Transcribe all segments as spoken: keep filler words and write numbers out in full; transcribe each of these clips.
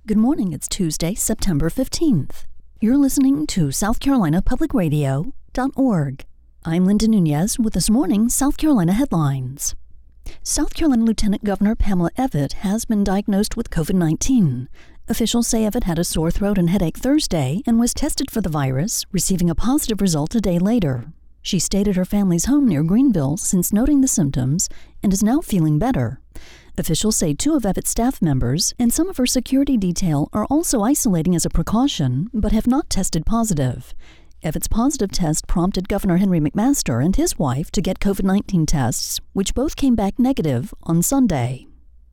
Good morning, it's Tuesday, September fifteenth. You're listening to South Carolina Public Radio dot org. I'm Linda Nunez with this morning's South Carolina headlines. South Carolina Lieutenant Governor Pamela Evatt has been diagnosed with covid nineteen. Officials say Evatt had a sore throat and headache Thursday and was tested for the virus, receiving a positive result a day later. She stayed at her family's home near Greenville since noting the symptoms and is now feeling better. Officials say two of Evatt's staff members and some of her security detail are also isolating as a precaution, but have not tested positive. Evatt's positive test prompted Governor Henry McMaster and his wife to get covid nineteen tests, which both came back negative on Sunday.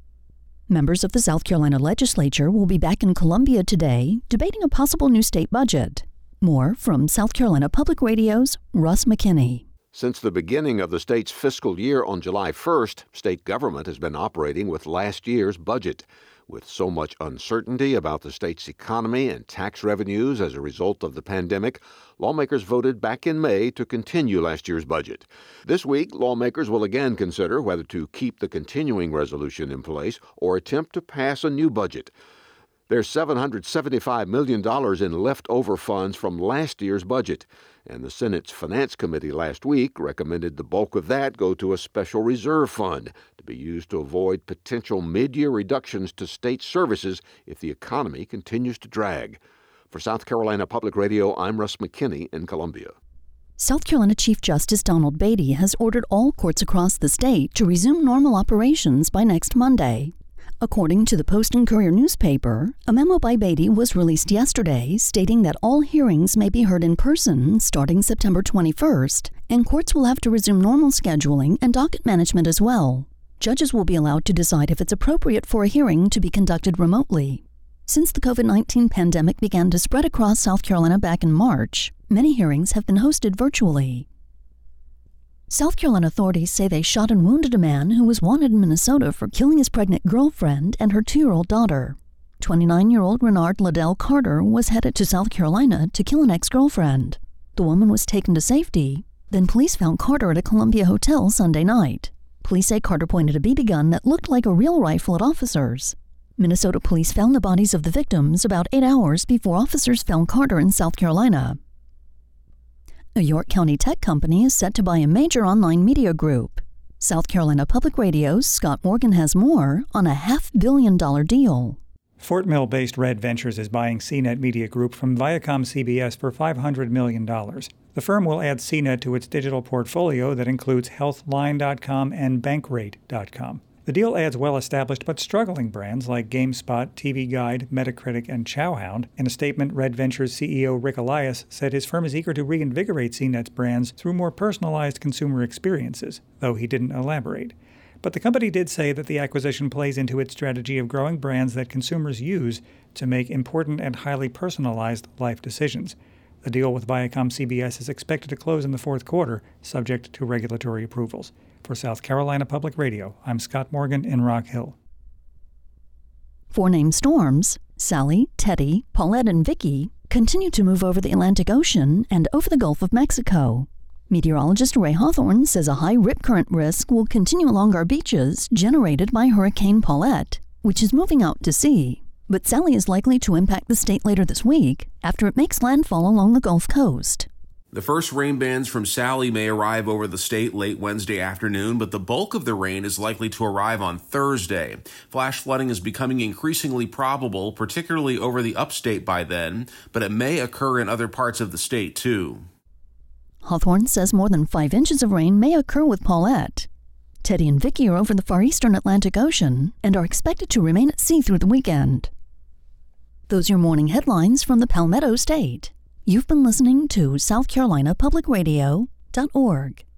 Members of the South Carolina legislature will be back in Columbia today, debating a possible new state budget. More from South Carolina Public Radio's Russ McKinney. Since the beginning of the state's fiscal year on July first, state government has been operating with last year's budget. With so much uncertainty about the state's economy and tax revenues as a result of the pandemic, lawmakers voted back in May to continue last year's budget. This week, lawmakers will again consider whether to keep the continuing resolution in place or attempt to pass a new budget. There's seven hundred seventy-five million dollars in leftover funds from last year's budget, and the Senate's Finance Committee last week recommended the bulk of that go to a special reserve fund to be used to avoid potential mid-year reductions to state services if the economy continues to drag. For South Carolina Public Radio, I'm Russ McKinney in Columbia. South Carolina Chief Justice Donald Beatty has ordered all courts across the state to resume normal operations by next Monday. According to the Post and Courier newspaper, a memo by Beatty was released yesterday stating that all hearings may be heard in person starting September twenty-first, and courts will have to resume normal scheduling and docket management as well. Judges will be allowed to decide if it's appropriate for a hearing to be conducted remotely. Since the covid nineteen pandemic began to spread across South Carolina back in March, many hearings have been hosted virtually. South Carolina authorities say they shot and wounded a man who was wanted in Minnesota for killing his pregnant girlfriend and her two-year-old daughter. twenty-nine-year-old Renard Liddell Carter was headed to South Carolina to kill an ex-girlfriend. The woman was taken to safety. Then police found Carter at a Columbia hotel Sunday night. Police say Carter pointed a B B gun that looked like a real rifle at officers. Minnesota police found the bodies of the victims about eight hours before officers found Carter in South Carolina. A York County tech company is set to buy a major online media group. South Carolina Public Radio's Scott Morgan has more on a half-billion dollar deal. Fort Mill-based Red Ventures is buying C net Media Group from Viacom C B S for five hundred million dollars. The firm will add C net to its digital portfolio that includes Healthline dot com and Bankrate dot com. The deal adds well-established but struggling brands like GameSpot, T V Guide, Metacritic, and Chowhound. In a statement, Red Ventures C E O Rick Elias said his firm is eager to reinvigorate C net's brands through more personalized consumer experiences, though he didn't elaborate. But the company did say that the acquisition plays into its strategy of growing brands that consumers use to make important and highly personalized life decisions. The deal with Viacom C B S is expected to close in the fourth quarter, subject to regulatory approvals. For South Carolina Public Radio, I'm Scott Morgan in Rock Hill. Four named storms, Sally, Teddy, Paulette, and Vicky, continue to move over the Atlantic Ocean and over the Gulf of Mexico. Meteorologist Ray Hawthorne says a high rip current risk will continue along our beaches generated by Hurricane Paulette, which is moving out to sea. But Sally is likely to impact the state later this week after it makes landfall along the Gulf Coast. The first rain bands from Sally may arrive over the state late Wednesday afternoon, but the bulk of the rain is likely to arrive on Thursday. Flash flooding is becoming increasingly probable, particularly over the upstate by then, but it may occur in other parts of the state too. Hawthorne says more than five inches of rain may occur with Paulette. Teddy and Vicky are over the far eastern Atlantic Ocean and are expected to remain at sea through the weekend. Those are your morning headlines from the Palmetto State. You've been listening to South Carolina Public Radio dot org.